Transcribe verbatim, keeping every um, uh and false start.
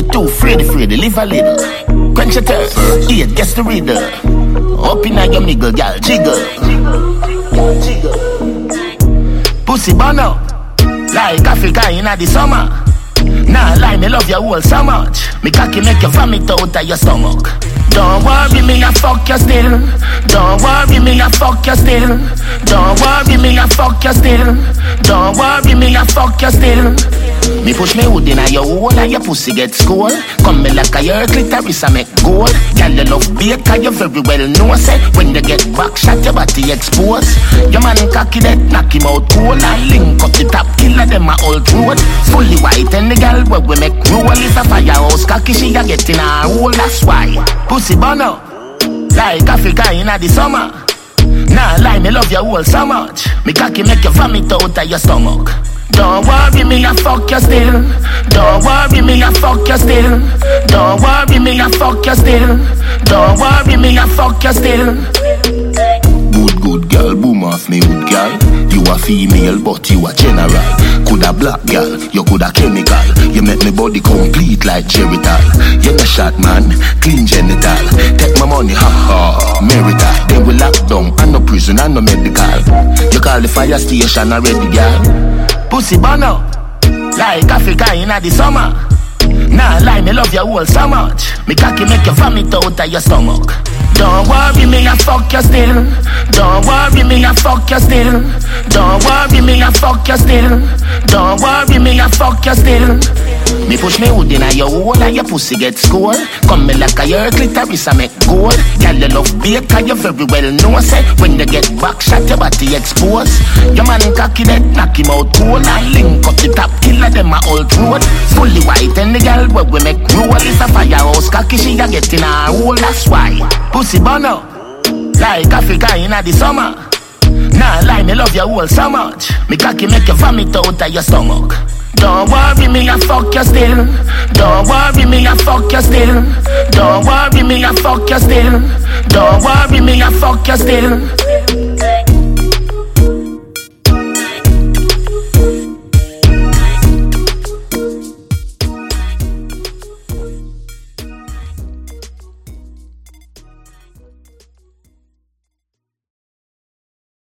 too afraid, afraid, live a little. Quench your thirst, eat, guess the riddle. Up in your niggle, gal, jiggle. Pussy bono, like Africa in the summer. Nah, lie, me love you all so much. Me cocky make you vomit out of your stomach. Don't worry me, I fuck you still. Don't worry me, I fuck you still. Don't worry me, I fuck you still. Don't worry me, I fuck you still. Me push me hood inna your hole and your pussy get skull. Come me like a your clitoris I make gold. Girl you love bait cause you very well know say when you get back shot your body expose. Your man cocky dead knock him out cool and link up the top killer them a old road. Fully white and the girl where we make roll is a firehouse cocky she a get in a hole. That's why pussy bono like Africa inna the summer. Nah lie me love you all so much. Me cocky make you vomit out of your stomach. Don't worry me, I fuck you still. Don't worry me, I fuck you still. Don't worry me, I fuck you still. Don't worry me, I fuck you still. Good, good girl, boom off me wood girl. You a female, but you a general. Coulda black girl, you coulda chemical. You make me body complete like Geritol. You no shot man, clean genital. Take my money, ha ha, marital. Then we lock down, and no prison, and no medical. You call the fire station already, girl. Pussy bono, like Africa inna the summer. Nah lie, me love you all so much. Me cocky make you vomit out of your stomach. Don't worry me, I fuck you still. Don't worry me, I fuck you still. Don't worry me, I fuck you still. Don't worry me, I fuck you still. Me push me hood inna your hole and your pussy get skull. Come me like a your clitoris I make gold. Girl you love bait cause you very well know say when you get back shot your body expose. Your man cocky dead knock him out cool and link up the top killer them a old road. Fully white and the girl where we make roll is a firehouse cocky she a get in a hole. That's why pussy bono like Africa inna the summer. Nah lie me love you all so much. Me cocky make you vomit out of your stomach. Don't worry me, I fuck you still. Don't worry me, I fuck you still. Don't worry me, I fuck you still. Don't worry me, I fuck you still.